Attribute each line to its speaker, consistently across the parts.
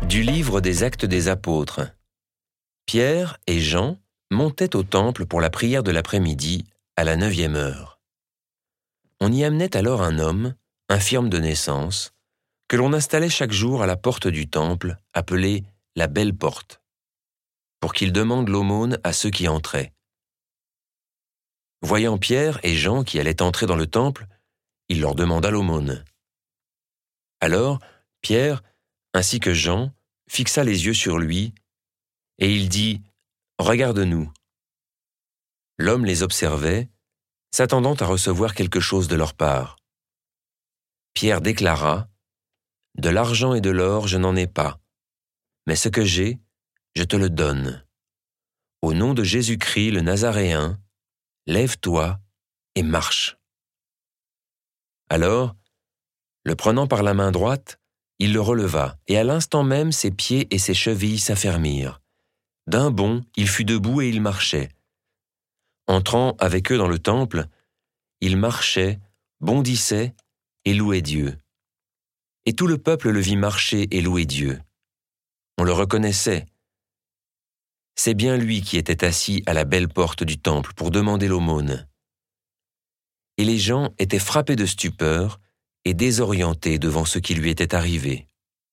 Speaker 1: Du livre des Actes des Apôtres. Pierre et Jean montaient au temple pour la prière de l'après-midi à la 9e heure. On y amenait alors un homme, infirme de naissance, que l'on installait chaque jour à la porte du temple, appelée la Belle Porte, pour qu'il demande l'aumône à ceux qui entraient. Voyant Pierre et Jean qui allaient entrer dans le temple, il leur demanda l'aumône. Alors, Pierre, ainsi que Jean, fixa les yeux sur lui, et il dit « Regarde-nous ». L'homme les observait, s'attendant à recevoir quelque chose de leur part. Pierre déclara « De l'argent et de l'or je n'en ai pas, mais ce que j'ai, je te le donne. Au nom de Jésus-Christ le Nazaréen, lève-toi et marche. » Alors, le prenant par la main droite, il le releva, et à l'instant même ses pieds et ses chevilles s'affermirent. D'un bond, il fut debout et il marchait. Entrant avec eux dans le temple, il marchait, bondissait et louait Dieu. Et tout le peuple le vit marcher et louer Dieu. On le reconnaissait. C'est bien lui qui était assis à la belle porte du temple pour demander l'aumône. Et les gens étaient frappés de stupeur et désorientés devant ce qui lui était arrivé.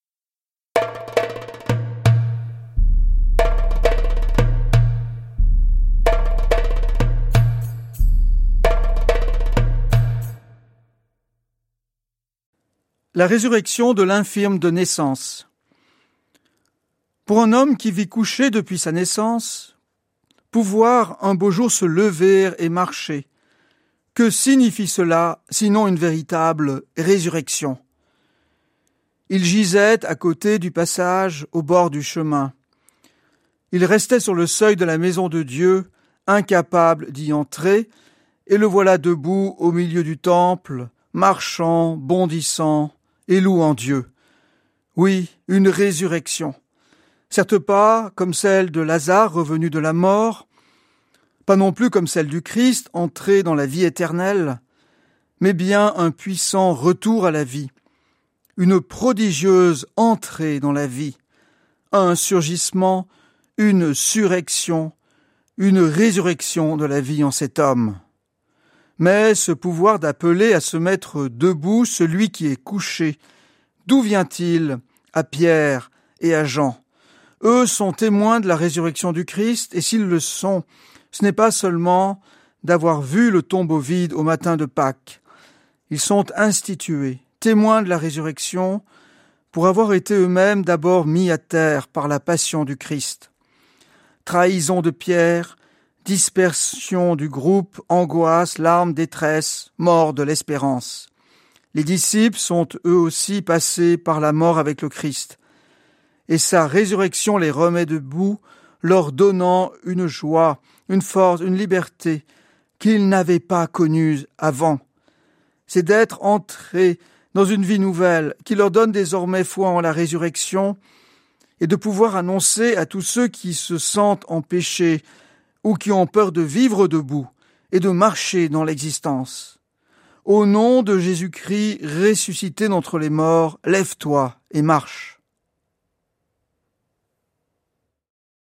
Speaker 2: La résurrection de l'infirme de naissance. Pour un homme qui vit couché depuis sa naissance, pouvoir un beau jour se lever et marcher, que signifie cela, sinon une véritable résurrection? Il gisait à côté du passage, au bord du chemin. Il restait sur le seuil de la maison de Dieu, incapable d'y entrer, et le voilà debout au milieu du temple, marchant, bondissant et louant Dieu. Oui, une résurrection. Certes pas comme celle de Lazare revenu de la mort, pas non plus comme celle du Christ entré dans la vie éternelle, mais bien un puissant retour à la vie, une prodigieuse entrée dans la vie, un surgissement, une surrection, une résurrection de la vie en cet homme. Mais ce pouvoir d'appeler à se mettre debout celui qui est couché, d'où vient-il à Pierre et à Jean? Eux sont témoins de la résurrection du Christ, et s'ils le sont, ce n'est pas seulement d'avoir vu le tombeau vide au matin de Pâques. Ils sont institués, témoins de la résurrection, pour avoir été eux-mêmes d'abord mis à terre par la passion du Christ. Trahison de Pierre, dispersion du groupe, angoisse, larmes, détresse, mort de l'espérance. Les disciples sont eux aussi passés par la mort avec le Christ, et sa résurrection les remet debout, leur donnant une joie, une force, une liberté qu'ils n'avaient pas connue avant. C'est d'être entrés dans une vie nouvelle qui leur donne désormais foi en la résurrection et de pouvoir annoncer à tous ceux qui se sentent en péché ou qui ont peur de vivre debout et de marcher dans l'existence. Au nom de Jésus-Christ ressuscité d'entre les morts, lève-toi et marche.